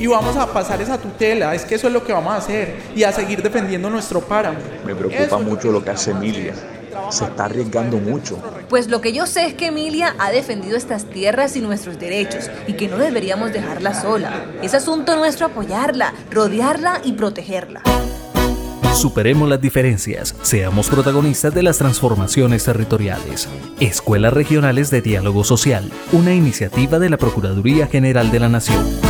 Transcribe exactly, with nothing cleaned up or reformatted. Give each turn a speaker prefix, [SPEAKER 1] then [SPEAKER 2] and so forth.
[SPEAKER 1] y vamos a pasar esa tutela, es que eso es lo que vamos a hacer y a seguir defendiendo nuestro páramo.
[SPEAKER 2] Me preocupa mucho lo que hace Emilia. Se está arriesgando mucho.
[SPEAKER 3] Pues lo que yo sé es que Emilia ha defendido estas tierras y nuestros derechos y que no deberíamos dejarla sola. Es asunto nuestro apoyarla, rodearla y protegerla.
[SPEAKER 4] Superemos las diferencias, seamos protagonistas de las transformaciones territoriales. Escuelas Regionales de Diálogo Social, una iniciativa de la Procuraduría General de la Nación.